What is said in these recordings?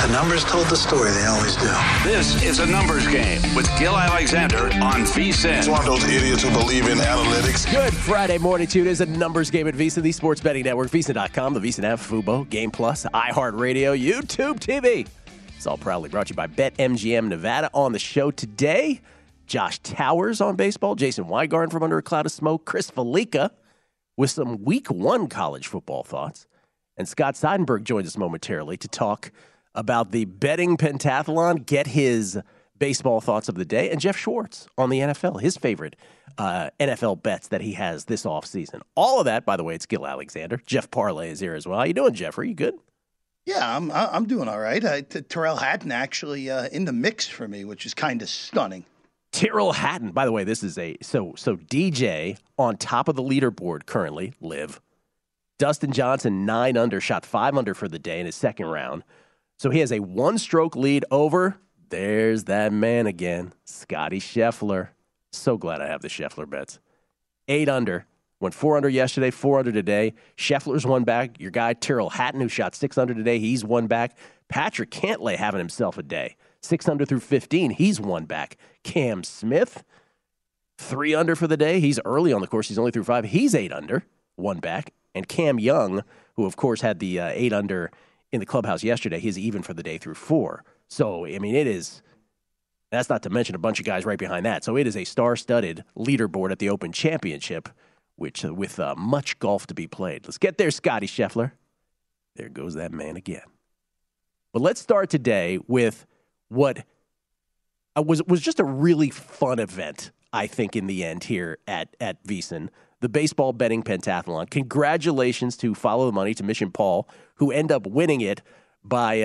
The numbers told the story. They always do. This is a numbers game with Gil Alexander on VSiN. It's one of those idiots who believe in analytics. Good Friday morning to you. It is a numbers game at VSiN, the sports betting network, VSiN.com, the VSiN app, Fubo, Game Plus, iHeartRadio, YouTube TV. It's all proudly brought to you by BetMGM Nevada. On the show today, Josh Towers on baseball, Jason Weingarten from Under a Cloud of Smoke, Chris Felica with some Week 1 college football thoughts, and Scott Seidenberg joins us momentarily to talk about the betting pentathlon, get his baseball thoughts of the day, and Jeff Schwartz on the NFL, his favorite NFL bets that he has this offseason. All of that, by the way, it's Gil Alexander. Jeff Parlay is here as well. How you doing, Jeff? Are you good? Yeah, I'm doing all right. Terrell Hatton actually in the mix for me, which is kind of stunning. Tyrrell Hatton, by the way, this is so DJ on top of the leaderboard currently, live. Dustin Johnson, 9 under, shot 5 under for the day in his second round. So he has a 1-stroke lead over, there's that man again, Scotty Scheffler. So glad I have the Scheffler bets. 8 under, went 4 under yesterday, 4 under today. Scheffler's one back. Your guy, Tyrrell Hatton, who shot 6 under today, he's one back. Patrick Cantlay having himself a day. 6 under through 15, he's one back. Cam Smith, 3 under for the day. He's early on the course. He's only through 5. He's 8 under, one back. And Cam Young, who, of course, had the 8 under in the clubhouse yesterday, he's even for the day through 4. So, I mean, that's not to mention a bunch of guys right behind that. So it is a star-studded leaderboard at the Open Championship, which with much golf to be played. Let's get there, Scotty Scheffler. There goes that man again. But let's start today with what was just a really fun event, I think, in the end here at VSiN, the baseball betting pentathlon. Congratulations to Follow the Money, to Mission Paul, who end up winning it by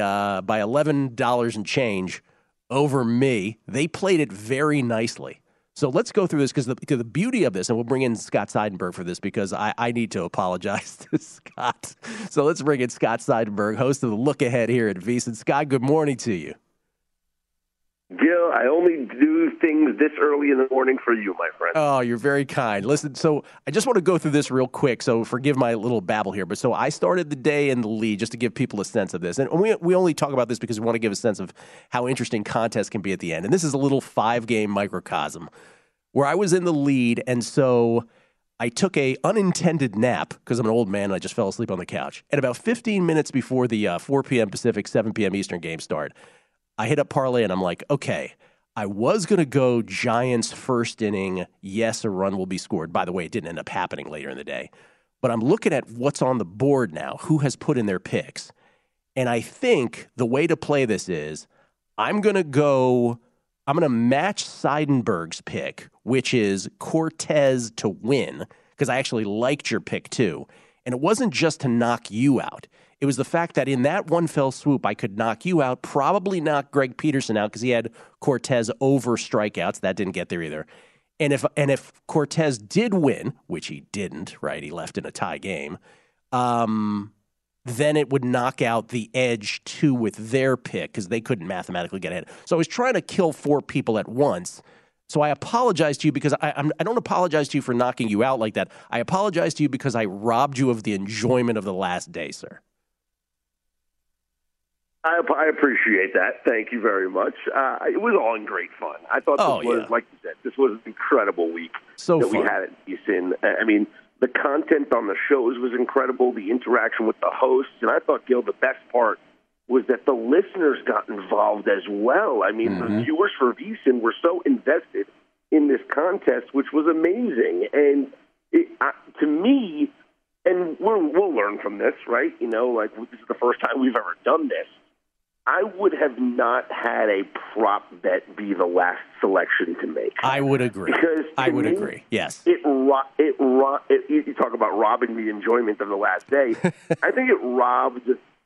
$11 and change over me. They played it very nicely. So let's go through this because the beauty of this, and we'll bring in Scott Seidenberg for this because I need to apologize to Scott. So let's bring in Scott Seidenberg, host of the Look Ahead here at VSiN. Scott, good morning to you. Gil, I only do things this early in the morning for you, my friend. Oh, you're very kind. Listen, so I just want to go through this real quick, so forgive my little babble here. But so I started the day in the lead just to give people a sense of this. And we only talk about this because we want to give a sense of how interesting contests can be at the end. And this is a little 5-game microcosm where I was in the lead, and so I took a unintended nap because I'm an old man and I just fell asleep on the couch. And about 15 minutes before the 4 p.m. Pacific, 7 p.m. Eastern game start, I hit up parlay, and I'm like, okay, I was going to go Giants first inning, yes, a run will be scored. By the way, it didn't end up happening later in the day. But I'm looking at what's on the board now, who has put in their picks. And I think the way to play this is I'm going to match Seidenberg's pick, which is Cortez to win, because I actually liked your pick too. And it wasn't just to knock you out. It was the fact that in that one fell swoop, I could knock you out, probably knock Greg Peterson out because he had Cortez over strikeouts. That didn't get there either. And if Cortez did win, which he didn't, right? He left in a tie game. Then it would knock out the edge too with their pick because they couldn't mathematically get ahead. So I was trying to kill 4 people at once. So I apologize to you because I don't apologize to you for knocking you out like that. I apologize to you because I robbed you of the enjoyment of the last day, sir. I appreciate that. Thank you very much. It was all in great fun. I thought this was, like you said, this was an incredible week that we had at VSiN. I mean, the content on the shows was incredible, the interaction with the hosts, and I thought, Gil, the best part was that the listeners got involved as well. I mean, the viewers for VSiN were so invested in this contest, which was amazing. And to me, and we'll learn from this, right? You know, like this is the first time we've ever done this. I would have not had a prop bet be the last selection to make. I would agree. Because I would agree. Yes. You talk about robbing the enjoyment of the last day. I think it robbed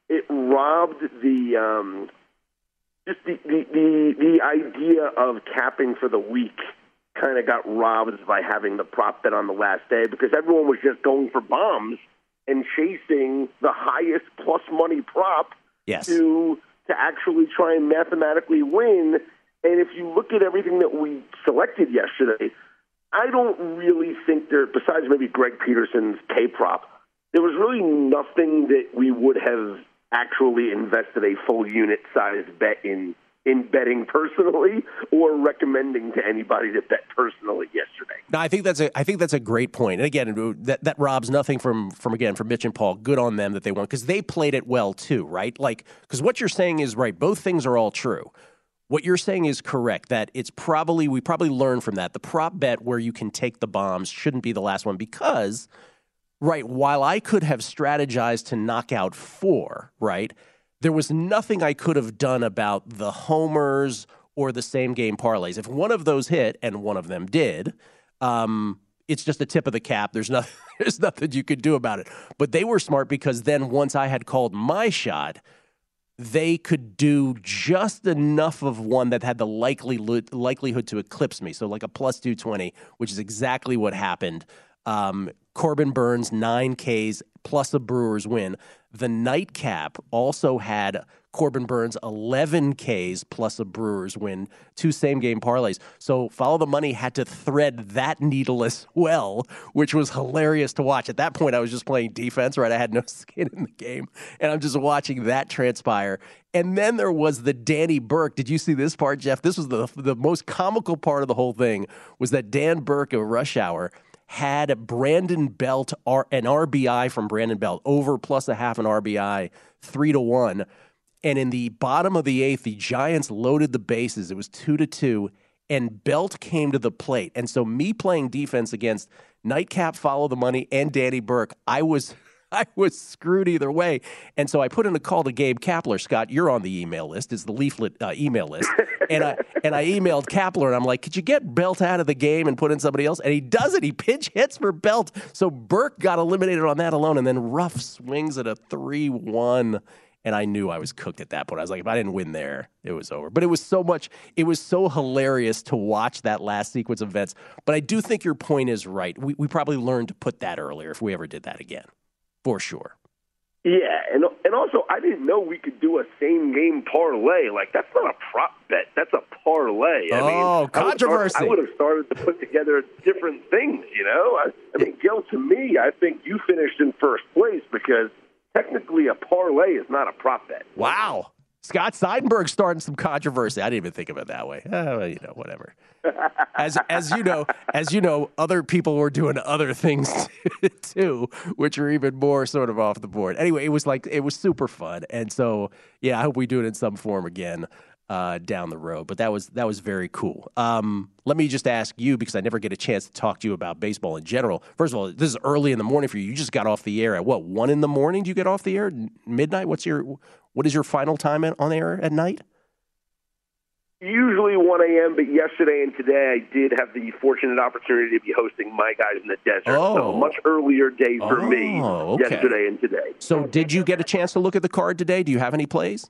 the just the idea of capping for the week kind of got robbed by having the prop bet on the last day because everyone was just going for bombs and chasing the highest plus money prop to actually try and mathematically win. And if you look at everything that we selected yesterday, I don't really think there, besides maybe Greg Peterson's K-prop, there was really nothing that we would have actually invested a full unit size bet in betting personally or recommending to anybody to bet personally yesterday. No, I think that's a great point. And again, that robs nothing from Mitch and Paul. Good on them that they won because they played it well too, right? Like, because what you're saying is right. Both things are all true. What you're saying is correct, that we probably learned from that. The prop bet where you can take the bombs shouldn't be the last one because, right, while I could have strategized to knock out 4, right, there was nothing I could have done about the homers or the same game parlays. If one of those hit, and one of them did, it's just the tip of the cap. There's nothing you could do about it. But they were smart because then once I had called my shot, they could do just enough of one that had the likelihood to eclipse me. So like a plus 220, which is exactly what happened. Corbin Burnes, 9 Ks, plus a Brewers win. The nightcap also had Corbin Burnes, 11 Ks, plus a Brewers win, 2 same-game parlays. So Follow the Money had to thread that needle as well, which was hilarious to watch. At that point, I was just playing defense, right? I had no skin in the game, and I'm just watching that transpire. And then there was the Danny Burke. Did you see this part, Jeff? This was the most comical part of the whole thing, was that Dan Burke of Rush Hour had Brandon Belt, an RBI from Brandon Belt, over plus a half an RBI, 3-1. And in the bottom of the 8th, the Giants loaded the bases. It was 2-2, and Belt came to the plate. And so me playing defense against Nightcap, Follow the Money, and Danny Burke, I was screwed either way. And so I put in a call to Gabe Kapler. Scott, you're on the email list. It's the Leaflet email list. And I emailed Kapler, and I'm like, could you get Belt out of the game and put in somebody else? And he does it. He pinch hits for Belt. So Burke got eliminated on that alone, and then Ruff swings at a 3-1. And I knew I was cooked at that point. I was like, if I didn't win there, it was over. But it was so hilarious to watch that last sequence of events. But I do think your point is right. We probably learned to put that earlier if we ever did that again, for sure. Yeah, and also I didn't know we could do a same-game parlay. Like, that's not a prop bet. That's a parlay. Controversy. I would have started to put together different things, you know? I mean, Gil, to me, I think you finished in first place because technically a parlay is not a prop bet. Wow. Scott Seidenberg starting some controversy. I didn't even think of it that way. Whatever. As you know, other people were doing other things too, which are even more sort of off the board. Anyway, it was super fun, and so yeah, I hope we do it in some form again down the road. But that was very cool. Let me just ask you, because I never get a chance to talk to you about baseball in general. First of all, this is early in the morning for you. You just got off the air at 1 in the morning? Do you get off the air midnight? What is your final time on air at night? Usually 1 a.m., but yesterday and today I did have the fortunate opportunity to be hosting My Guys in the Desert. So a much earlier day for me yesterday and today. So did you get a chance to look at the card today? Do you have any plays?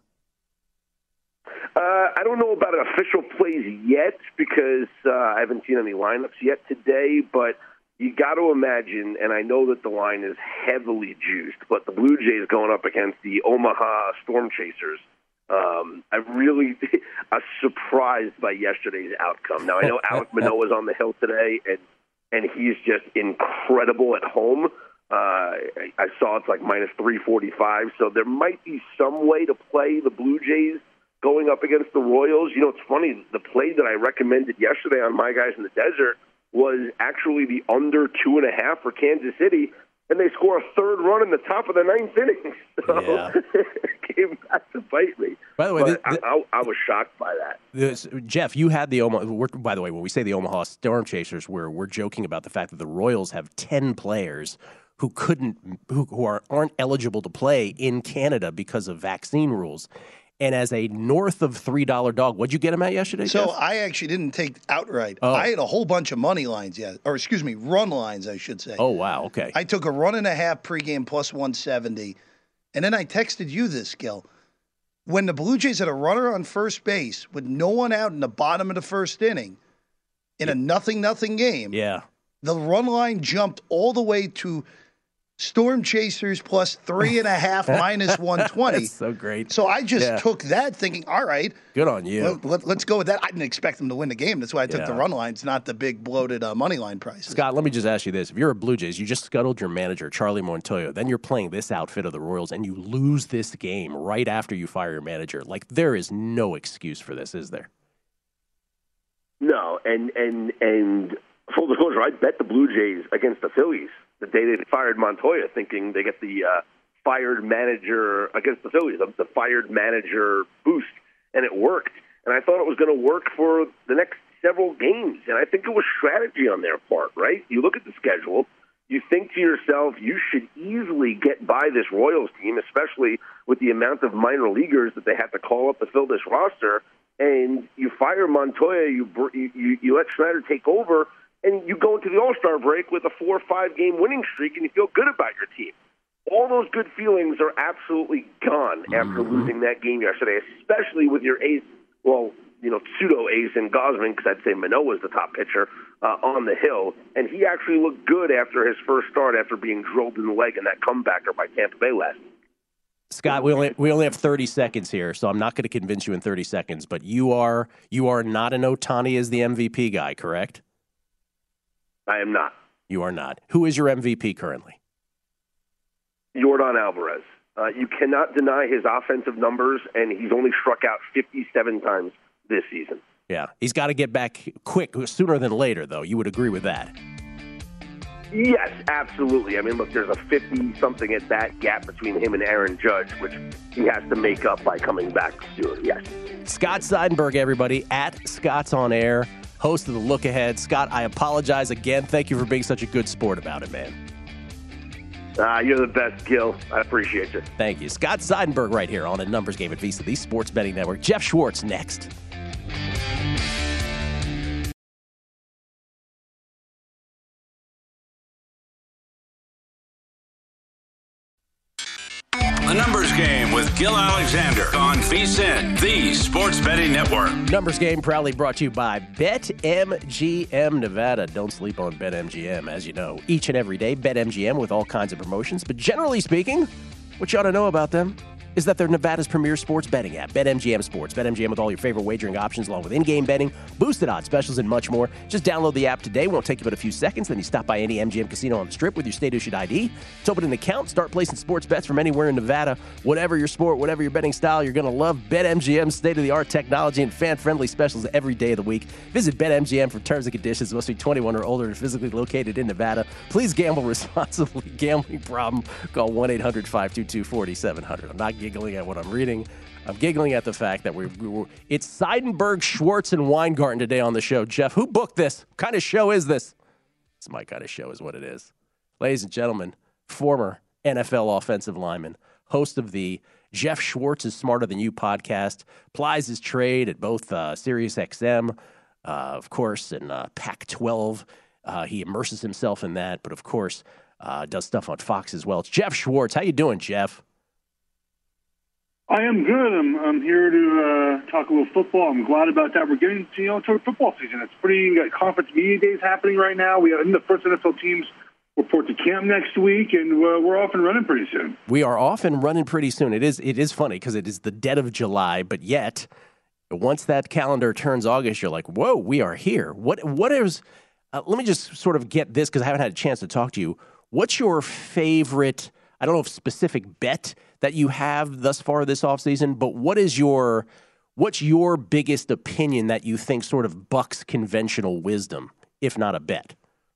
I don't know about official plays yet because I haven't seen any lineups yet today, but you got to imagine, and I know that the line is heavily juiced, but the Blue Jays going up against the Omaha Storm Chasers, I'm surprised by yesterday's outcome. Now, I know Alek Manoah is on the hill today, and he's just incredible at home. I saw it's like minus 345, so there might be some way to play the Blue Jays going up against the Royals. You know, it's funny, the play that I recommended yesterday on My Guys in the Desert was actually the under 2.5 for Kansas City, and they score a third run in the top of the 9th inning. So it came back to bite me. By the way, I was shocked by that. Jeff, you had the Omaha. By the way, when we say the Omaha Storm Chasers, we're joking about the fact that the Royals have 10 players who aren't eligible to play in Canada because of vaccine rules. And as a north of $3 dog, what'd you get him at yesterday, So Jeff? I actually didn't take outright. I had a whole bunch of money lines run lines, I should say. Oh, wow, okay. I took a 1.5 pregame plus 170, and then I texted you this, Gil. When the Blue Jays had a runner on first base with no one out in the bottom of the first inning in a 0-0 game, yeah, the run line jumped all the way to Storm Chasers plus 3.5 minus 120. That's so great. So I just took that thinking, all right. Good on you. Let's go with that. I didn't expect them to win the game. That's why I took the run lines, not the big bloated money line prices. Scott, let me just ask you this. If you're a Blue Jays, you just scuttled your manager, Charlie Montoyo, then you're playing this outfit of the Royals, and you lose this game right after you fire your manager. Like, there is no excuse for this, is there? No, and full disclosure, I bet the Blue Jays against the Phillies the day they fired Montoya, thinking they get the fired manager against the Phillies, the fired manager boost, and it worked. And I thought it was going to work for the next several games, and I think it was strategy on their part, right? You look at the schedule, you think to yourself, you should easily get by this Royals team, especially with the amount of minor leaguers that they have to call up to fill this roster, and you fire Montoya, you let Schneider take over, and you go into the All-Star break with a 4 or 5 game winning streak, and you feel good about your team. All those good feelings are absolutely gone after losing that game yesterday, especially with your ace, pseudo-ace in Gausman, because I'd say Manoah was the top pitcher on the hill, and he actually looked good after his first start after being drilled in the leg in that comebacker by Tampa Bay last week. Scott, we only have 30 seconds here, so I'm not going to convince you in 30 seconds, but you are not an Ohtani as the MVP guy, correct? I am not. You are not. Who is your MVP currently? Yordan Alvarez. You cannot deny his offensive numbers, and he's only struck out 57 times this season. Yeah, he's got to get back quick, sooner than later, though. You would agree with that? Yes, absolutely. I mean, look, there's a 50-something at bat gap between him and Aaron Judge, which he has to make up by coming back soon, yes. Scott Seidenberg, everybody, at Scott's On Air, host of The Look Ahead. Scott, I apologize again. Thank you for being such a good sport about it, man. You're the best, Gil. I appreciate you. Thank you. Scott Seidenberg right here on A Numbers Game at VSiN, the Sports Betting Network. Jeff Schwartz next. A Numbers Game with Gil Alexander on VSiN, the Sports Betting Network. Numbers Game proudly brought to you by BetMGM Nevada. Don't sleep on BetMGM, as you know. Each and every day, BetMGM with all kinds of promotions. But generally speaking, what you ought to know about them is that they're Nevada's premier sports betting app, BetMGM Sports. BetMGM with all your favorite wagering options, along with in-game betting, boosted odds specials, and much more. Just download the app today. Won't take you but a few seconds. Then you stop by any MGM casino on the Strip with your state-issued ID. To open an account, start placing sports bets from anywhere in Nevada. Whatever your sport, whatever your betting style, you're going to love BetMGM's state-of-the-art technology and fan-friendly specials every day of the week. Visit BetMGM for terms and conditions. Must be 21 or older and physically located in Nevada. Please gamble responsibly. Gambling problem? Call 1-800-522-4700. I'm not giggling at what I'm reading. I'm giggling at the fact that it's Seidenberg, Schwartz, and Weingarten today on the show. Jeff, who booked this? What kind of show is this? It's my kind of show is what it is. Ladies and gentlemen, former NFL offensive lineman, host of the Jeff Schwartz is Smarter Than You podcast, plies his trade at both Sirius XM, of course, and Pac-12. He immerses himself in that, but of course, does stuff on Fox as well. It's Jeff Schwartz. How you doing, Jeff? I am good. I'm here to talk a little football. I'm glad about that. We're getting toward football season. It's pretty conference media days happening right now. We have the first NFL teams report to camp next week, and we're off and running pretty soon. We are off and running pretty soon. It is funny because it is the dead of July, but yet once that calendar turns August, you're like, whoa, we are here. What is? Let me just sort of get this because I haven't had a chance to talk to you. What's your favorite? I don't know if specific bet that you have thus far this offseason, but what's your biggest opinion that you think sort of bucks conventional wisdom, if not a bet?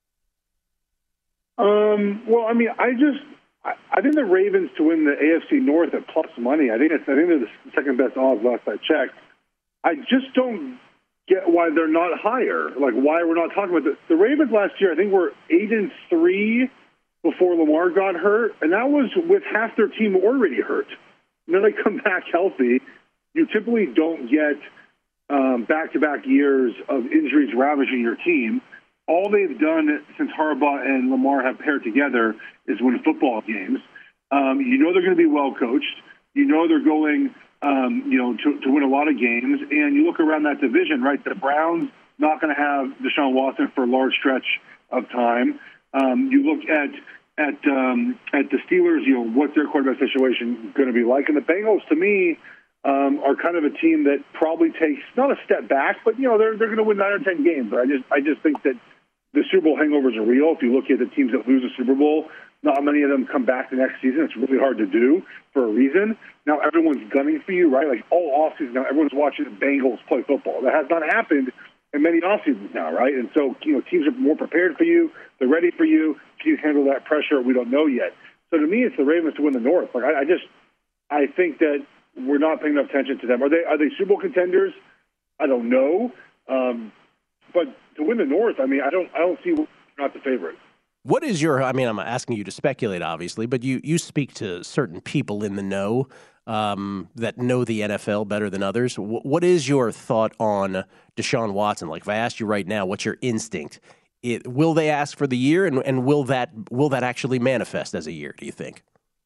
Well, I mean, I think the Ravens to win the AFC North at plus money. I think they're the second best odds last I checked. I just don't get why they're not higher. Like why we're not talking about this. The Ravens last year, I think were 8-3 before Lamar got hurt, and that was with half their team already hurt. And then they come back healthy. You typically don't get back-to-back years of injuries ravaging your team. All they've done since Harbaugh and Lamar have paired together is win football games. You know they're going to be well coached. You know they're going, to win a lot of games. And you look around that division, right? The Browns not going to have Deshaun Watson for a large stretch of time. You look at at the Steelers, what's their quarterback situation going to be like? And the Bengals, to me, are kind of a team that probably takes not a step back, but they're going to win 9 or 10 games. But I just think that the Super Bowl hangovers are real. If you look at the teams that lose the Super Bowl, not many of them come back the next season. It's really hard to do for a reason. Now everyone's gunning for you, right? Like all offseason now, everyone's watching the Bengals play football. That has not happened in many offseasons now, right? And so teams are more prepared for you. They're ready for you. Can you handle that pressure? We don't know yet. So to me, it's the Ravens to win the North. Like I think that we're not paying enough attention to them. Are they Super Bowl contenders? I don't know. But to win the North, I don't see we're not the favorite. What is I'm asking you to speculate, obviously, but you speak to certain people in the know that know the NFL better than others. What is your thought on Deshaun Watson? Like, if I asked you right now, what's your instinct? Will they ask for the year, and will that actually manifest as a year, do you think?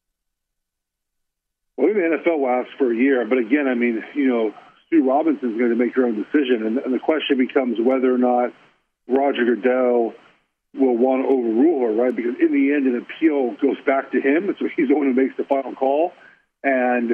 Well, the NFL will ask for a year, but again, Sue Robinson's going to make her own decision, and the question becomes whether or not Roger Goodell will want to overrule her, right? Because in the end, an appeal goes back to him, so he's the one who makes the final call. And,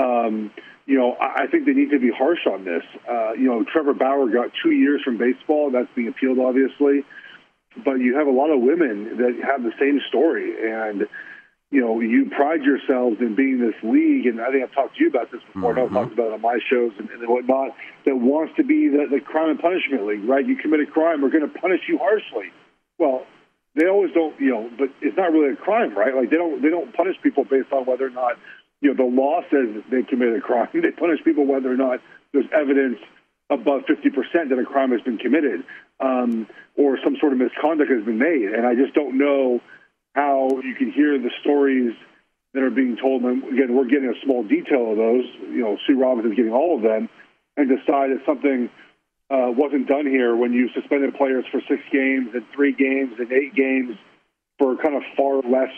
I think they need to be harsh on this. Trevor Bauer got 2 years from baseball. That's being appealed, obviously. But you have a lot of women that have the same story. And, you pride yourselves in being this league, and I think I've talked to you about this before. I've talked about it on my shows and whatnot, that wants to be the crime and punishment league, right? You commit a crime, we're going to punish you harshly. Well, they always don't, but it's not really a crime, right? Like they don't punish people based on whether or not, the law says they committed a crime. They punish people whether or not there's evidence above 50% that a crime has been committed, or some sort of misconduct has been made. And I just don't know how you can hear the stories that are being told. And again, we're getting a small detail of those. Sue Robinson's getting all of them, and decide that something wasn't done here when you suspended players for 6 games and 3 games and 8 games for kind of far less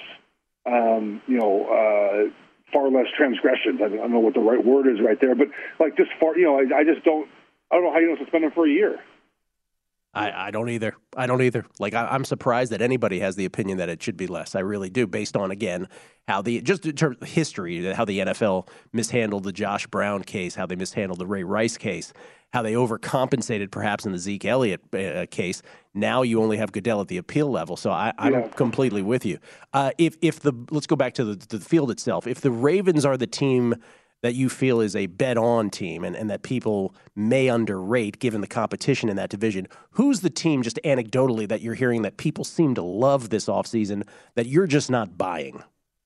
transgressions. I don't know what the right word is right there, but like just far, I don't know how you don't suspend them for a year. I don't either. Like, I'm surprised that anybody has the opinion that it should be less. I really do, based on, again, just in terms of history, how the NFL mishandled the Josh Brown case, how they mishandled the Ray Rice case, how they overcompensated perhaps in the Zeke Elliott case. Now you only have Goodell at the appeal level. So I'm completely with you. Let's go back to the field itself. If the Ravens are the team that you feel is a bet-on team and that people may underrate given the competition in that division, who's the team, just anecdotally, that you're hearing that people seem to love this offseason that you're just not buying?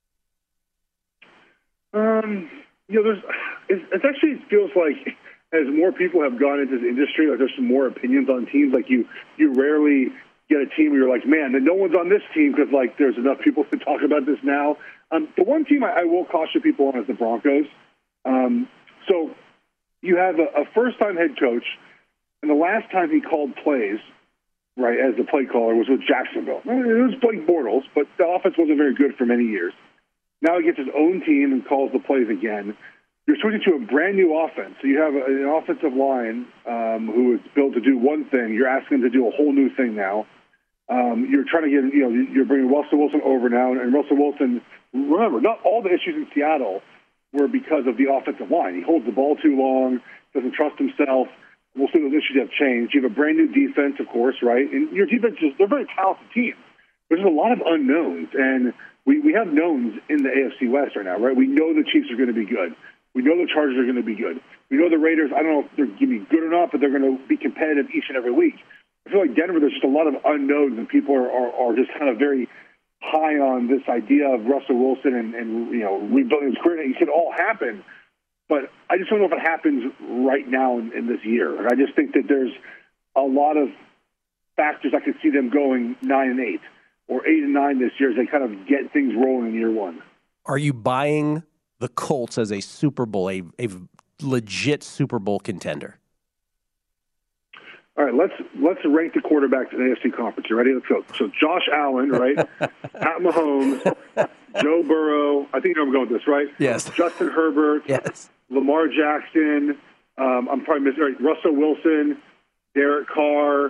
It feels like as more people have gone into the industry, like there's some more opinions on teams. Like you rarely get a team where you're like, man, no one's on this team because like there's enough people to talk about this now. The one team I will caution people on is the Broncos. So you have a first-time head coach, and the last time he called plays, right, as the play caller was with Jacksonville. It was Blake Bortles, but the offense wasn't very good for many years. Now he gets his own team and calls the plays again. You're switching to a brand-new offense. So you have an offensive line who is built to do one thing. You're asking them to do a whole new thing now. You're trying to get, you're bringing Russell Wilson over now, and Russell Wilson, remember, not all the issues in Seattle were because of the offensive line. He holds the ball too long, doesn't trust himself. We'll see those issues have changed. You have a brand new defense, of course, right? And your defense they're a very talented team. There's a lot of unknowns, and we have knowns in the AFC West right now, right? We know the Chiefs are going to be good. We know the Chargers are going to be good. We know the Raiders, I don't know if they're going to be good or not, but they're going to be competitive each and every week. I feel like Denver, there's just a lot of unknowns, and people are just kind of very high on this idea of Russell Wilson and rebuilding his career. It could all happen, but I just don't know if it happens right now in this year. And I just think that there's a lot of factors I could see them going 9-8 or 8-9 this year as they kind of get things rolling in year one. Are you buying the Colts as a Super Bowl, a legit Super Bowl contender? All right, let's rank the quarterbacks in the AFC Conference. You ready? Let's go. So Josh Allen, right? Pat Mahomes, Joe Burrow. I think you know I'm going with this, right? Yes. Justin Herbert. Yes. Lamar Jackson. I'm probably missing Russell Wilson, Derek Carr,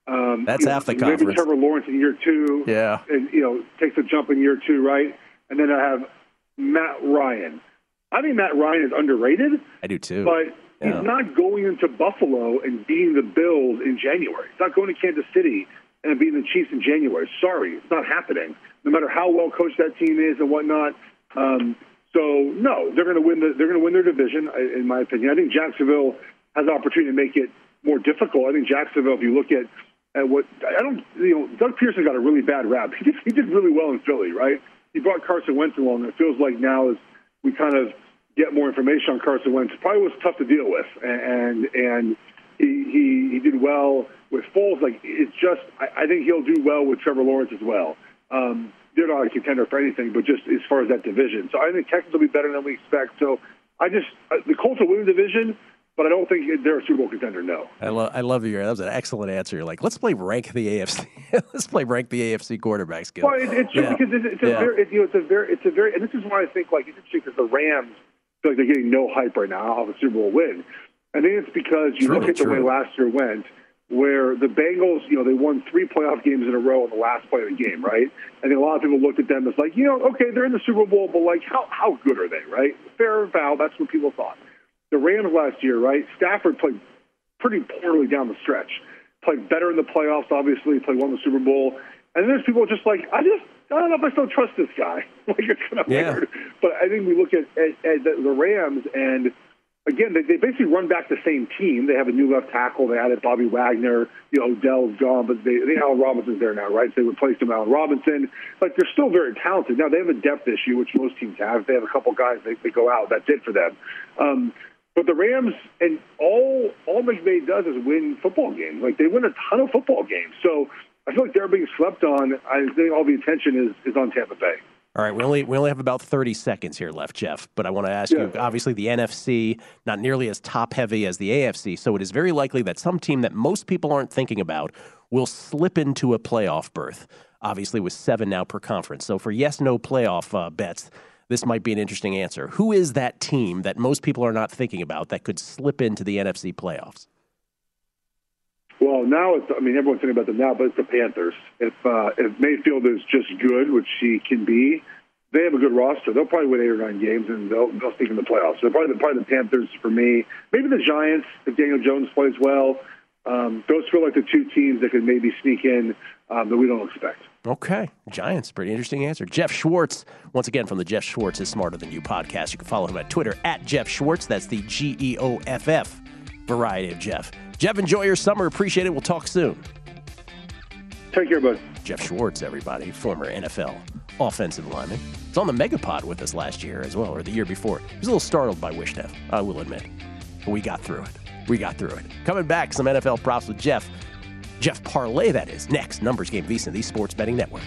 That's half the conference. Maybe Trevor Lawrence in year 2. Yeah. And, takes a jump in year 2, right? And then I have Matt Ryan. I think Matt Ryan is underrated. I do too. But he's not going into Buffalo and beating the Bills in January. He's not going to Kansas City and beating the Chiefs in January. Sorry, it's not happening. No matter how well coached that team is and whatnot. So no, they're going to win. They're going to win their division, in my opinion. I think Jacksonville has the opportunity to make it more difficult. I think Jacksonville, if you look at what Doug Pearson got a really bad rap. He did really well in Philly, right? He brought Carson Wentz along. And it feels like now as we kind of get more information on Carson Wentz, it probably was tough to deal with, and he did well with Foles. Like it's just, I think he'll do well with Trevor Lawrence as well. They're not a contender for anything, but just as far as that division. So I think Texans will be better than we expect. So the Colts will win the division, but I don't think they're a Super Bowl contender, no. I love you. That was an excellent anser. You're like, let's play rank the AFC. Let's play rank the AFC quarterbacks. Well, it's true because it's a very, and this is why I think it's interesting because the Rams feel like they're getting no hype right now off a Super Bowl win. I think it's because you look at the way last year went, where the Bengals, they won 3 playoff games in a row in the last play of the game, right? And a lot of people looked at them as like, okay, they're in the Super Bowl, but how good are they, right? Fair or foul, that's what people thought. The Rams last year, right? Stafford played pretty poorly down the stretch. Played better in the playoffs, obviously. Won the Super Bowl. And then there's people just like, I don't know if I still trust this guy. It's kind of weird. But I think we look at the Rams, and again, they basically run back the same team. They have a new left tackle. They added Bobby Wagner. Odell's gone, but they Allen Robinson's there now, right? So they replaced him with Allen Robinson. They're still very talented. Now, they have a depth issue, which most teams have. They have a couple guys, they go out. That's it for them. But the Rams, and all McVay does is win football games. They win a ton of football games. So I feel like they're being slept on. I think all the attention is on Tampa Bay. All right, we only have about 30 seconds here left, Jeff. But I want to ask you, obviously the NFC, not nearly as top-heavy as the AFC, so it is very likely that some team that most people aren't thinking about will slip into a playoff berth, obviously with 7 now per conference. So for yes-no playoff bets, this might be an interesting answer. Who is that team that most people are not thinking about that could slip into the NFC playoffs? Well, now everyone's thinking about them now, but it's the Panthers. If Mayfield is just good, which he can be, they have a good roster. They'll probably win 8 or 9 games, and they'll sneak in the playoffs. So probably the Panthers for me. Maybe the Giants, if Daniel Jones plays well. Those feel like the 2 teams that could maybe sneak in that we don't expect. Okay. Giants, pretty interesting answer. Jeff Schwartz, once again from the Jeff Schwartz is Smarter Than You podcast. You can follow him at Twitter at Jeff Schwartz. That's the GEOFF variety of Jeff. Jeff, enjoy your summer. Appreciate it. We'll talk soon. Take care, bud. Jeff Schwartz, everybody, former NFL offensive lineman. He's on the Megapod with us last year as well, or the year before. He was a little startled by Wishnev, I will admit. But we got through it. Coming back, some NFL props with Jeff. Jeff Parlay, that is. Next, Numbers Game VSiN, the Sports Betting Network.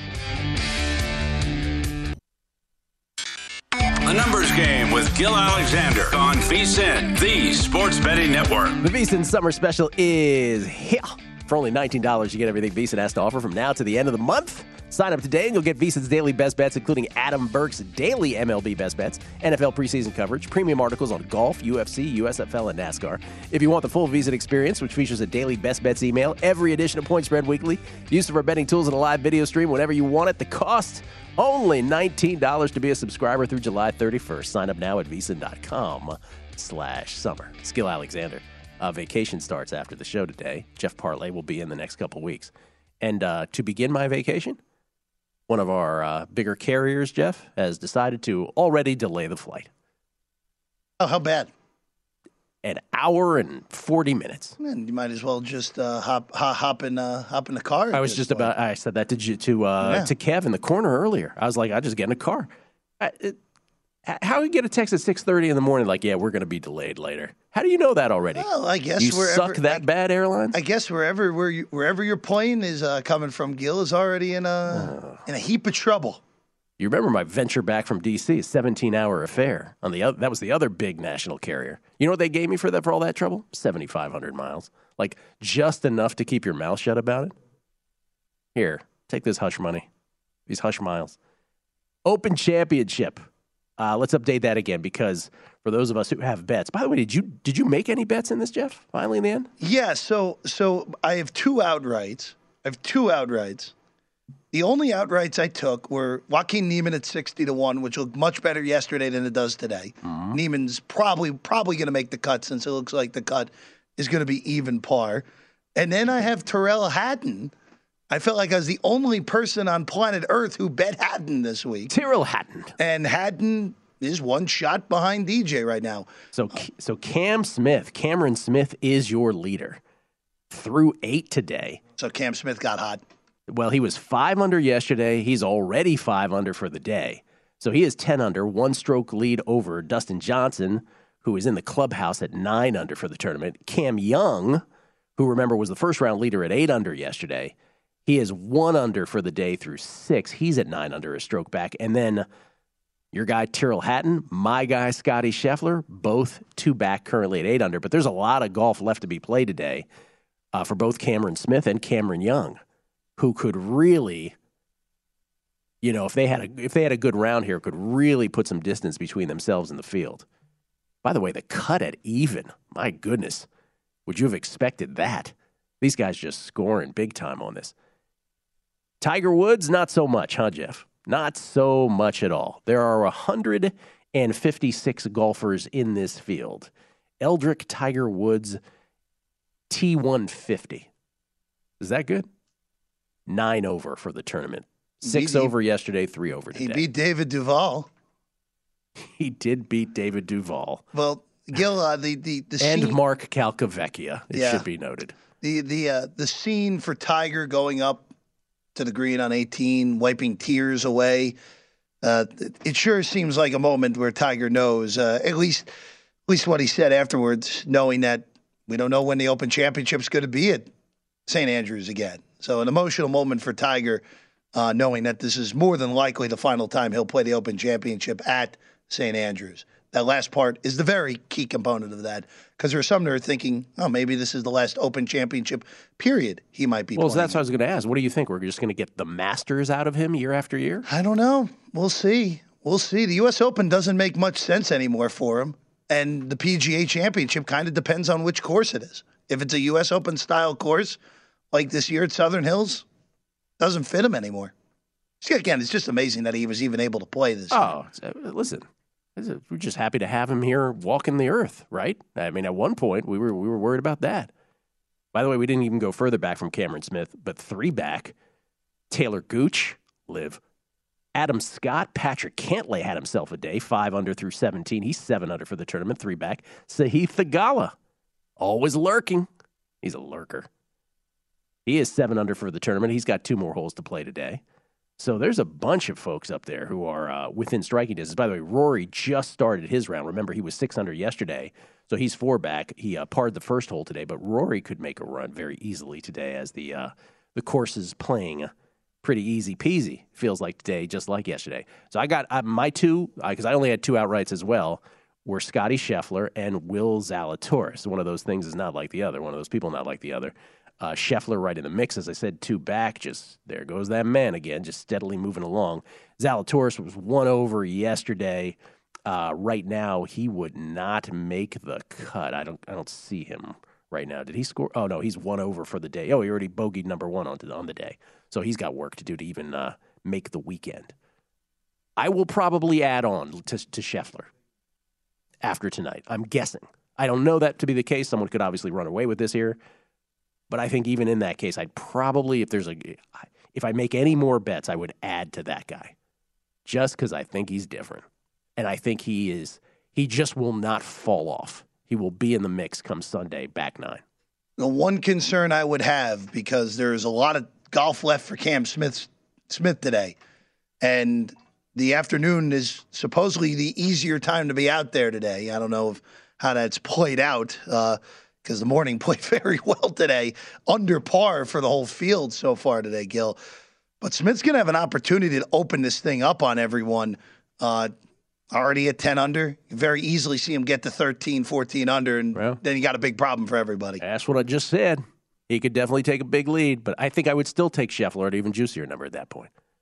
A Numbers Game with Gil Alexander on VSiN, the Sports Betting Network. The VSiN Summer Special is here. For only $19, you get everything VSiN has to offer from now to the end of the month. Sign up today and you'll get VSiN's daily best bets, including Adam Burke's daily MLB best bets, NFL preseason coverage, premium articles on golf, UFC, USFL, and NASCAR. If you want the full VSiN experience, which features a daily best bets email, every edition of Point Spread Weekly, use of our betting tools, and a live video stream whenever you want it, the cost only $19 to be a subscriber through July 31st. Sign up now at VSiN.com/summer. Skill Alexander. Vacation starts after the show today. Jeff Parlay will be in the next couple weeks. And to begin my vacation, one of our bigger carriers, Jeff, has decided to already delay the flight. Oh, how bad? An hour and 40 minutes. Man, you might as well just hop in the car. I said that to Kev in the corner earlier. I was like, I just get in a car. How do you get a text at 6:30 in the morning like, yeah, we're going to be delayed later? How do you know that already? Well, I guess you suck that bad, airlines? I guess wherever your plane is coming from, Gil, is already in a heap of trouble. You remember my venture back from D.C., a 17-hour affair. That was the other big national carrier. You know what they gave me for all that trouble? 7,500 miles. Like, just enough to keep your mouth shut about it. Here, take this hush money. These hush miles. Open Championship. Let's update that again because for those of us who have bets. By the way, did you make any bets in this, Jeff? Finally, in the end? Yeah. So I have two outrights. The only outrights I took were Joaquin Niemann at 60-1, which looked much better yesterday than it does today. Mm-hmm. Niemann's probably going to make the cut since it looks like the cut is going to be even par. And then I have Tyrrell Hatton. I felt like I was the only person on planet Earth who bet Hatton this week. Tyrrell Hatton. And Hatton is one shot behind DJ right now. So Cameron Smith is your leader through 8 today. So Cam Smith got hot. Well, he was 5 under yesterday. He's already 5 under for the day. So he is 10 under, 1-stroke lead over Dustin Johnson, who is in the clubhouse at 9 under for the tournament. Cam Young, who remember was the first-round leader at 8 under yesterday, he is 1 under for the day through 6. He's at 9 under, a stroke back. And then your guy Tyrrell Hatton, my guy Scotty Scheffler, both 2 back currently at 8 under. But there's a lot of golf left to be played today for both Cameron Smith and Cameron Young, who could really, if they had a good round here, could really put some distance between themselves and the field. By the way, the cut at even, my goodness, would you have expected that? These guys just scoring big time on this. Tiger Woods, not so much, huh, Jeff? Not so much at all. There are 156 golfers in this field. Eldrick Tiger Woods, T150. Is that good? 9 over for the tournament. 6 over yesterday, 3 over today. He beat David Duval. He did beat David Duval. Well, Gil, the and scene, Mark Calcavecchia, it should be noted. The scene for Tiger going up to the green on 18, wiping tears away. It sure seems like a moment where Tiger knows, at least what he said afterwards, knowing that we don't know when the Open Championship's going to be at St. Andrews again. So an emotional moment for Tiger, knowing that this is more than likely the final time he'll play the Open Championship at St. Andrews. That last part is the very key component of that, because there are some that are thinking, maybe this is the last Open Championship period he might be playing. Well, that's what I was going to ask. What do you think? We're just going to get the Masters out of him year after year? I don't know. We'll see. The U.S. Open doesn't make much sense anymore for him, and the PGA Championship kind of depends on which course it is. If it's a U.S. Open-style course, like this year at Southern Hills, doesn't fit him anymore. See, again, it's just amazing that he was even able to play this year. Listen, we're just happy to have him here walking the earth, right? I mean, at one point, we were worried about that. By the way, we didn't even go further back from Cameron Smith, but 3 back. Taylor Gooch, live. Adam Scott, Patrick Cantlay had himself a day, 5 under through 17. He's 7 under for the tournament, 3 back. Sahith Theegala, always lurking. He's a lurker. He is 7 under for the tournament. He's got 2 more holes to play today. So there's a bunch of folks up there who are within striking distance. By the way, Rory just started his round. Remember, he was 6 under yesterday, so he's 4 back. He parred the first hole today, but Rory could make a run very easily today as the course is playing pretty easy peasy. Feels like today, just like yesterday. So I got my 2, because I only had 2 outrights as well, were Scotty Scheffler and Will Zalatoris. One of those things is not like the other. One of those people not like the other. Scheffler right in the mix, as I said, 2 back. Just there goes that man again, just steadily moving along. Zalatoris was 1 over yesterday. Right now, he would not make the cut. I don't see him right now. Did he score? Oh no, he's 1 over for the day. Oh, he already bogeyed number 1 on the day, so he's got work to do to even make the weekend. I will probably add on to Scheffler after tonight. I'm guessing. I don't know that to be the case. Someone could obviously run away with this here. But I think even in that case, I'd probably, if I make any more bets, I would add to that guy. Just because I think he's different. And I think he just will not fall off. He will be in the mix come Sunday, back 9. The one concern I would have, because there's a lot of golf left for Cam Smith today, and the afternoon is supposedly the easier time to be out there today. I don't know how that's played out, because the morning played very well today, under par for the whole field so far today, Gil. But Smith's going to have an opportunity to open this thing up on everyone. Already at 10 under, you very easily see him get to 13, 14 under, and then you got a big problem for everybody. That's what I just said. He could definitely take a big lead, but I think I would still take Scheffler at even juicier number at that point.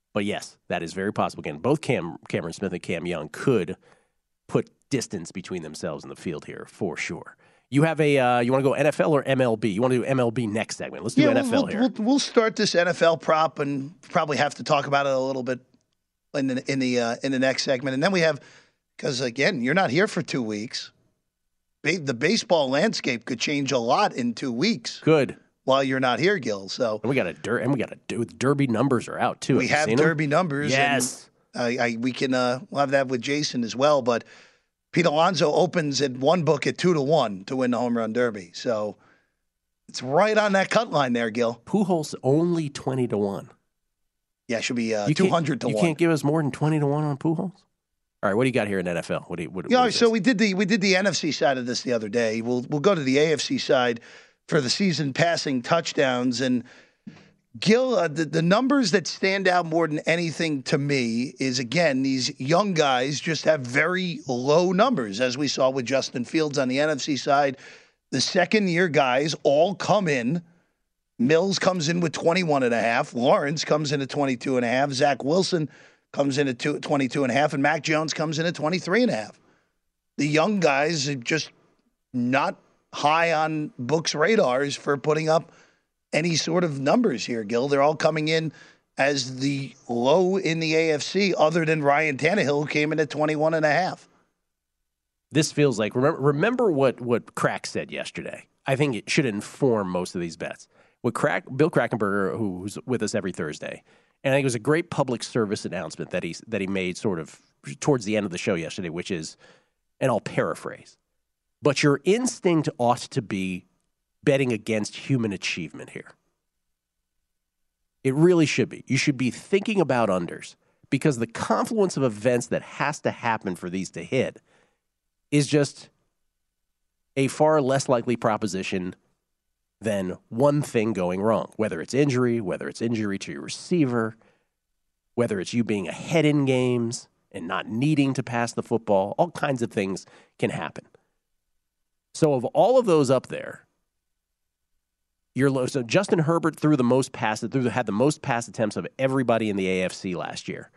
But yes, that is very possible. Again, both Cameron Smith and Cam Young could put distance between themselves in the field here for sure. You have you want to go NFL or MLB? You want to do MLB next segment? Let's do NFL here. We'll start this NFL prop and probably have to talk about it a little bit in the next segment. And then we have, because again, you're not here for 2 weeks. The baseball landscape could change a lot in 2 weeks. Good. While you're not here, Gil. So and we got a Derby numbers are out too. We have Derby numbers. Yes. And, we can we'll have that with Jason as well. But Pete Alonso opens at one book at 2-1 to win the home run derby. So it's right on that cut line there, Gil. Pujols only 20-1. Yeah, it should be 200-1. You can't give us more than 20-1 on Pujols? All right, what do you got here in NFL? So we did the NFC side of this the other day. We'll go to the AFC side for the season passing touchdowns. And Gil, the numbers that stand out more than anything to me is, again, these young guys just have very low numbers, as we saw with Justin Fields on the NFC side. The second-year guys all come in. Mills comes in with 21.5. Lawrence comes in at 22.5. Zach Wilson comes in at 22.5. And Mac Jones comes in at 23.5. The young guys are just not high on books' radars for putting up any sort of numbers here, Gil. They're all coming in as the low in the AFC, other than Ryan Tannehill, who came in at 21.5. This feels like, remember what Crack said yesterday. I think it should inform most of these bets. Bill Krackomberger, who's with us every Thursday, and I think it was a great public service announcement that he made sort of towards the end of the show yesterday, which is, and I'll paraphrase, but your instinct ought to be betting against human achievement here. It really should be. You should be thinking about unders, because the confluence of events that has to happen for these to hit is just a far less likely proposition than one thing going wrong, whether it's injury to your receiver, whether it's you being ahead in games and not needing to pass the football. All kinds of things can happen. So of all of those up there, so Justin Herbert had the most pass attempts of everybody in the AFC last year.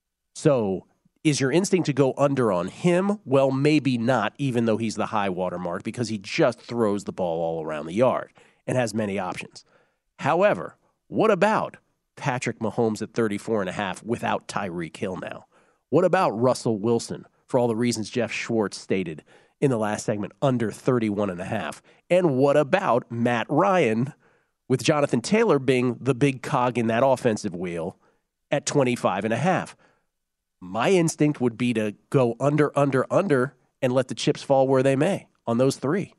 So is your instinct to go under on him? Well, maybe not, even though he's the high water mark, because he just throws the ball all around the yard and has many options. However, what about Patrick Mahomes at 34.5 without Tyreek Hill now? What about Russell Wilson, for all the reasons Jeff Schwartz stated in the last segment, under 31.5? And what about Matt Ryan, with Jonathan Taylor being the big cog in that offensive wheel at 25.5? My instinct would be to go under, and let the chips fall where they may on those three.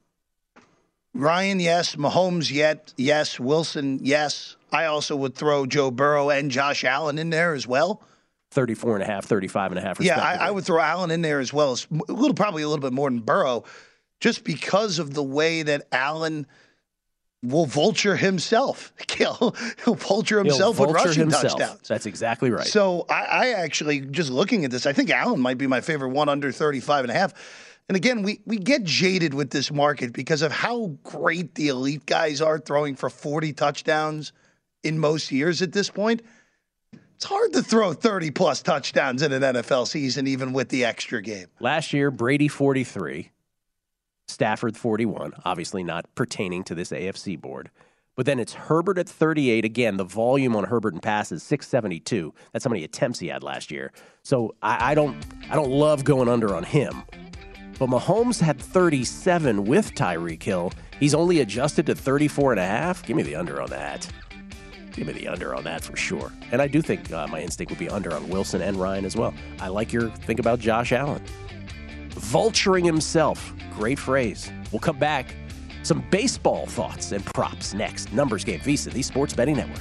Ryan, yes. Mahomes, yes. Wilson, yes. I also would throw Joe Burrow and Josh Allen in there as well. 34.5, 35.5. Yeah, I would throw Allen in there as well. Probably a little bit more than Burrow, just because of the way that Allen will vulture himself. He'll vulture himself with rushing touchdowns. That's exactly right. So I actually, just looking at this, I think Allen might be my favorite one under 35.5. And again, we get jaded with this market because of how great the elite guys are throwing for 40 touchdowns in most years at this point. It's hard to throw 30-plus touchdowns in an NFL season, even with the extra game. Last year, Brady 43, Stafford 41, obviously not pertaining to this AFC board. But then it's Herbert at 38. Again, the volume on Herbert and passes, 672. That's how many attempts he had last year. So I don't love going under on him. But Mahomes had 37 with Tyreek Hill. He's only adjusted to 34.5. Give me the under on that. Give me the under on that for sure. And I do think my instinct would be under on Wilson and Ryan as well. I like your think about Josh Allen. Vulturing himself. Great phrase. We'll come back. Some baseball thoughts and props next. Numbers Game, VSiN, the Sports Betting Network.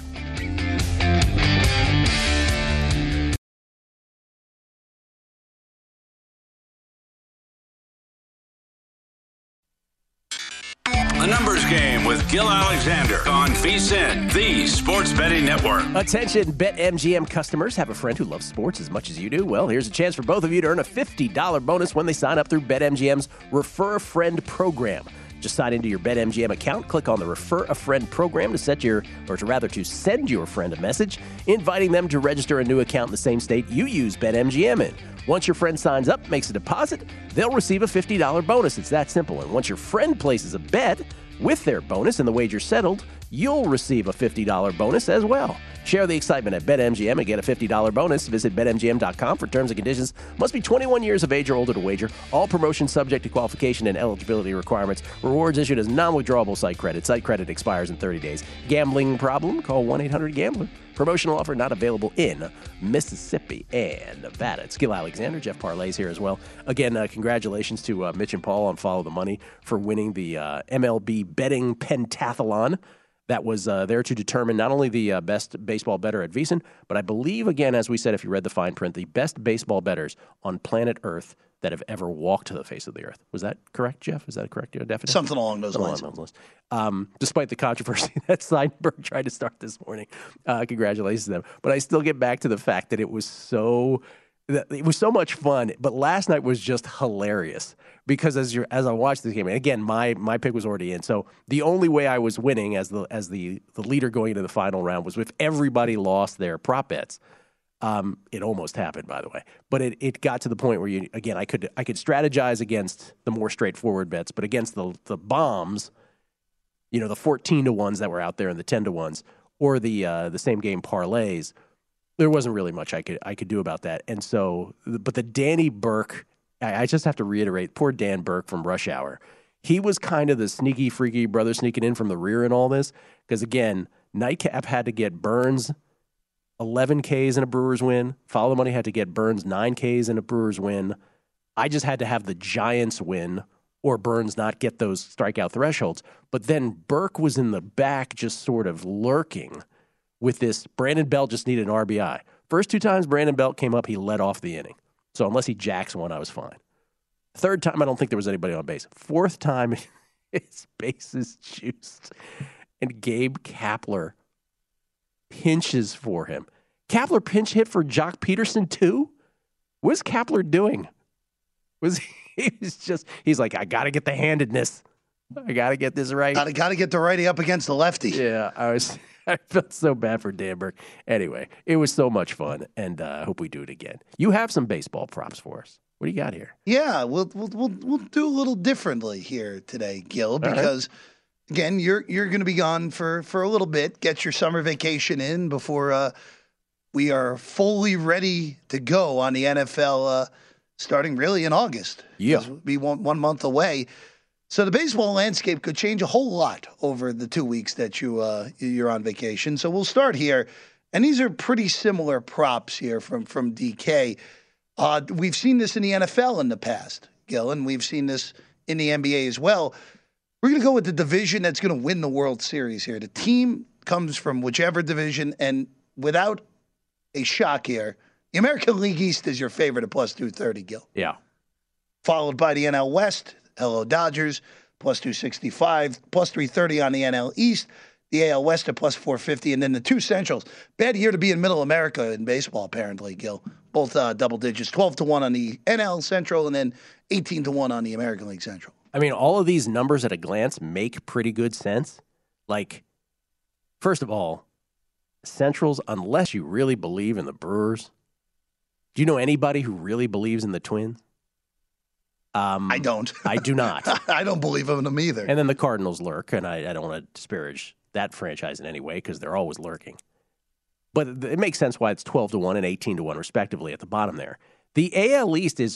The Numbers Game with Gil Alexander on VSiN, the Sports Betting Network. Attention, BetMGM customers. Have a friend who loves sports as much as you do? Well, here's a chance for both of you to earn a $50 bonus when they sign up through BetMGM's Refer a Friend program. Just sign into your BetMGM account, click on the Refer a Friend program to send your friend a message, inviting them to register a new account in the same state you use BetMGM in. Once your friend signs up, makes a deposit, they'll receive a $50 bonus. It's that simple. And once your friend places a bet with their bonus and the wager settled, you'll receive a $50 bonus as well. Share the excitement at BetMGM and get a $50 bonus. Visit BetMGM.com for terms and conditions. Must be 21 years of age or older to wager. All promotions subject to qualification and eligibility requirements. Rewards issued as non-withdrawable site credit. Site credit expires in 30 days. Gambling problem? Call 1-800-GAMBLER. Promotional offer not available in Mississippi and Nevada. It's Gil Alexander. Jeff Parlay's here as well. Again, congratulations to Mitch and Paul on Follow the Money for winning the MLB betting pentathlon. That was there to determine not only the best baseball bettor at VSiN, but I believe, again, as we said, if you read the fine print, the best baseball bettors on planet Earth that have ever walked to the face of the earth. Was that correct, Jeff? Is that correct definition? Something along those lines. Despite the controversy that Seinberg tried to start this morning, congratulations to them. But I still get back to the fact that it was so much fun. But last night was just hilarious because as I watched this game, and again, my pick was already in. So the only way I was winning as the leader going into the final round was if everybody lost their prop bets. It almost happened, by the way, but it got to the point where I could strategize against the more straightforward bets, but against the bombs, the 14-to-1s that were out there and the 10-to-1s or the same game parlays, there wasn't really much I could do about that. And so, but the Danny Burke, I just have to reiterate, poor Dan Burke from Rush Hour, he was kind of the sneaky, freaky brother sneaking in from the rear in all this because again, Nightcap had to get Burns 11 Ks in a Brewers win. Follow the Money had to get Burns 9 Ks in a Brewers win. I just had to have the Giants win or Burns not get those strikeout thresholds. But then Burke was in the back just sort of lurking with this. Brandon Belt just needed an RBI. First 2 times Brandon Belt came up, he led off the inning. So unless he jacks one, I was fine. Third time, I don't think there was anybody on base. Fourth time, his base is juiced. And Gabe Kapler pinches for him. Kapler pinch hit for Jock Peterson too? What's Kapler doing? He's like, I got to get the handedness. I got to get this right. Got to get the righty up against the lefty. Yeah, I felt so bad for Dan Burke. Anyway, it was so much fun, and I hope we do it again. You have some baseball props for us. What do you got here? Yeah, we'll do a little differently here today, Gil, because again, you're going to be gone for a little bit. Get your summer vacation in before we are fully ready to go on the NFL starting really in August. Yeah. We want 1 month away. So the baseball landscape could change a whole lot over the 2 weeks that you're on vacation. So we'll start here. And these are pretty similar props here from DK. We've seen this in the NFL in the past, Gil, and we've seen this in the NBA as well. We're going to go with the division that's going to win the World Series here. The team comes from whichever division, and without a shock here, the American League East is your favorite at plus 230, Gil. Yeah. Followed by the NL West, hello Dodgers, plus 265, plus 330 on the NL East, the AL West at plus 450, and then the two Centrals. Bad year to be in Middle America in baseball, apparently, Gil. Both double digits, 12-1 on the NL Central, and then 18-1 on the American League Central. I mean, all of these numbers at a glance make pretty good sense. Like, first of all, Centrals, unless you really believe in the Brewers. Do you know anybody who really believes in the Twins? I don't. I do not. I don't believe in them either. And then the Cardinals lurk, and I don't want to disparage that franchise in any way because they're always lurking. But it makes sense why it's 12-1 and 18-1 respectively at the bottom there. The AL East is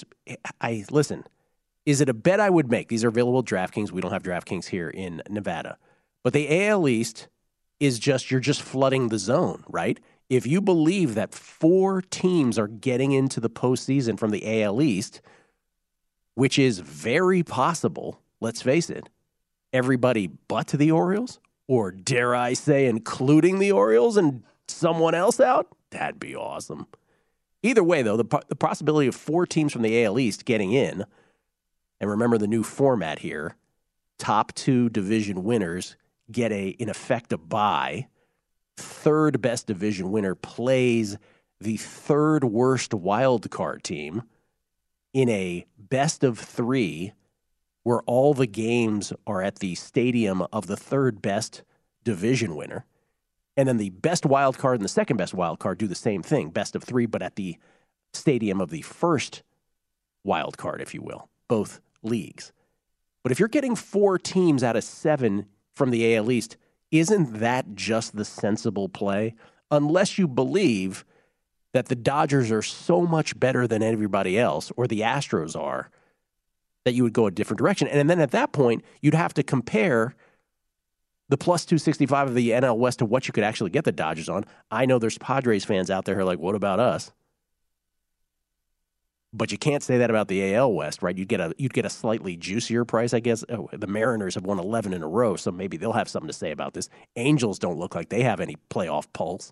it a bet I would make? These are available at DraftKings. We don't have DraftKings here in Nevada. But the AL East is you're just flooding the zone, right? If you believe that 4 teams are getting into the postseason from the AL East, which is very possible, let's face it, everybody but the Orioles, or dare I say including the Orioles and someone else out, that'd be awesome. Either way, though, the possibility of 4 teams from the AL East getting in, and remember the new format here, top 2 division winners get in effect a bye. Third best division winner plays the third worst wild card team in a best of 3 where all the games are at the stadium of the third best division winner. And then the best wild card and the second best wild card do the same thing, best of three, but at the stadium of the first wild card, if you will, both leagues. But if you're getting 4 teams out of 7 from the AL East, isn't that just the sensible play? Unless you believe that the Dodgers are so much better than everybody else, or the Astros are, that you would go a different direction. And then at that point, you'd have to compare the plus 265 of the NL West to what you could actually get the Dodgers on. I know there's Padres fans out there who are like, what about us? But you can't say that about the AL West, right? You'd get a slightly juicier price, I guess. The Mariners have won 11 in a row, so maybe they'll have something to say about this. Angels don't look like they have any playoff pulse.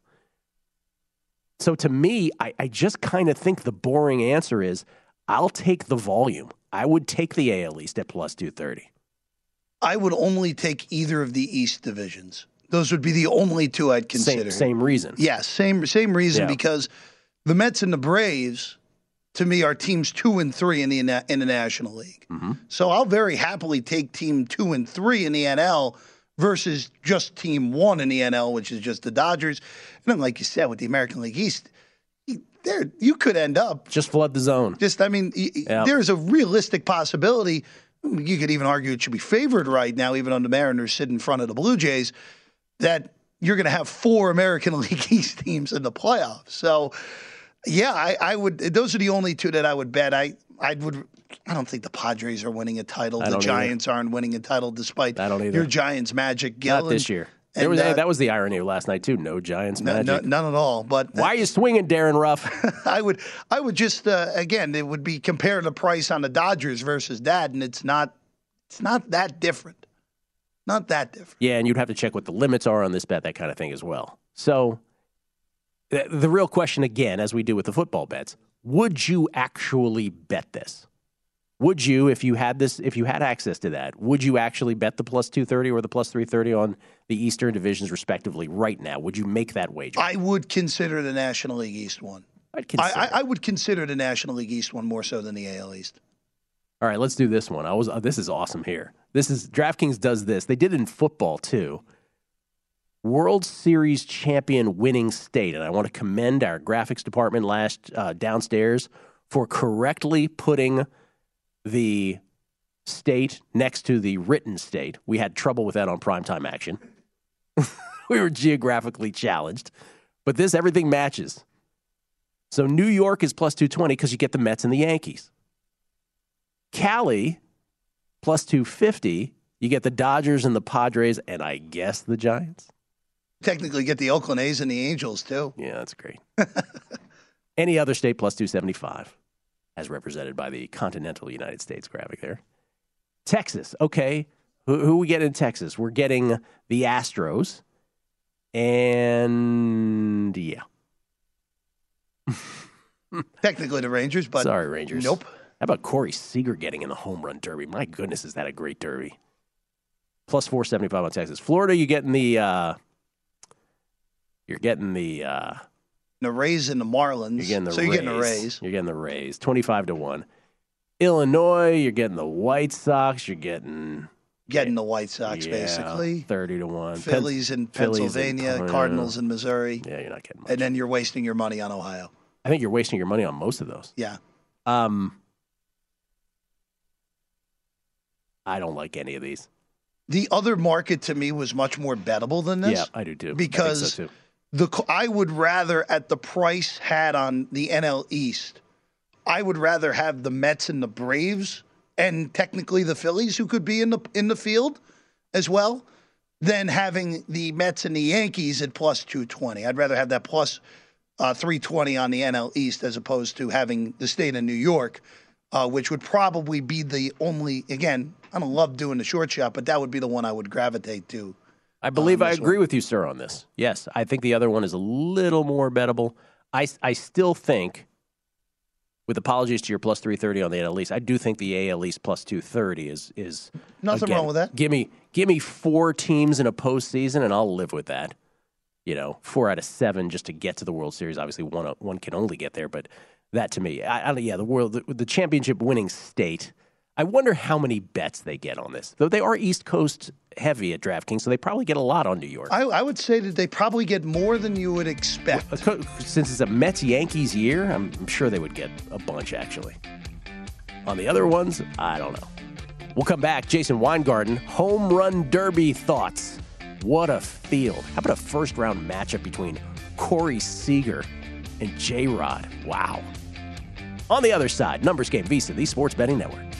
So to me, I just kind of think the boring answer is I'll take the volume. I would take the AL East at plus 230. I would only take either of the East divisions. Those would be the only two I'd consider. Same reason. Yeah, same reason, because the Mets and the Braves, to me, are teams 2 and 3 in the National League. Mm-hmm. So I'll very happily take team 2 and 3 in the NL versus just team 1 in the NL, which is just the Dodgers. And then, like you said, with the American League East, there you could end up just flood the zone. There's a realistic possibility. You could even argue it should be favored right now, even on the Mariners sit in front of the Blue Jays, that you're going to have 4 American League East teams in the playoffs. So, yeah, I would. Those are the only 2 that I would bet. I don't think the Padres are winning a title. The Giants aren't winning a title, despite your Giants magic. Not this year. That was the irony of last night too. No Giants magic. None at all. But why are you swinging, Darren Ruff? I would just again, it would be compare the price on the Dodgers versus that, and it's not that different. Not that different. Yeah, and you'd have to check what the limits are on this bet, that kind of thing as well. So the real question again, as we do with the football bets, would you actually bet this? Would you, if you had access to that, would you actually bet the plus 230 or the plus 330 on the Eastern divisions respectively right now? Would you make that wager? I would consider the National League East one. I would consider the National League East one more so than the AL East. All right, let's do this one. This is awesome here. DraftKings does this. They did it in football too. World Series champion winning state, and I want to commend our graphics department downstairs for correctly putting the state next to the written state. We had trouble with that on Primetime Action. We were geographically challenged. But everything matches. So New York is plus 220 because you get the Mets and the Yankees. Cali, plus 250, you get the Dodgers and the Padres, and I guess the Giants. Technically get the Oakland A's and the Angels, too. Yeah, that's great. Any other state, plus 275. As represented by the continental United States graphic there. Texas, okay. Who we get in Texas? We're getting the Astros. And, yeah. Technically the Rangers, but... Sorry, Rangers. Nope. How about Corey Seager getting in the home run derby? My goodness, is that a great derby. Plus 475 on Texas. Florida, you're getting the... The Rays and the Marlins. You're getting the Rays. You're getting the Rays. You're getting the Rays. 25-1. Illinois, you're getting the White Sox. You're getting the White Sox, basically. 30-1. Phillies in Pennsylvania, Cardinals in Missouri. Yeah, you're not getting much. And then you're wasting your money on Ohio. I think you're wasting your money on most of those. Yeah. I don't like any of these. The other market to me was much more bettable than this. Yeah, I do too. Because I think so too. I would rather, at the price had on the NL East, I would rather have the Mets and the Braves and technically the Phillies, who could be in the field as well, than having the Mets and the Yankees at plus 220. I'd rather have that plus 320 on the NL East as opposed to having the state of New York, which would probably be the only, again, I don't love doing the short shot, but that would be the one I would gravitate to. I believe I agree with you, sir, on this. Yes, I think the other one is a little more bettable. I still think, with apologies to your plus 330 on the AL East, I do think the AL East plus 230 is nothing again, wrong with that. Give me 4 teams in a postseason, and I'll live with that. 4 out of 7 just to get to the World Series. Obviously, one can only get there, but that to me, the championship winning state, I wonder how many bets they get on this. Though they are East Coast heavy at DraftKings, so they probably get a lot on New York. I would say that they probably get more than you would expect. Since it's a Mets-Yankees year, I'm sure they would get a bunch, actually. On the other ones, I don't know. We'll come back. Jason Weingarten, home run derby thoughts. What a field. How about a first-round matchup between Corey Seager and J-Rod? Wow. On the other side, Numbers Game, VSiN, the Sports Betting Network.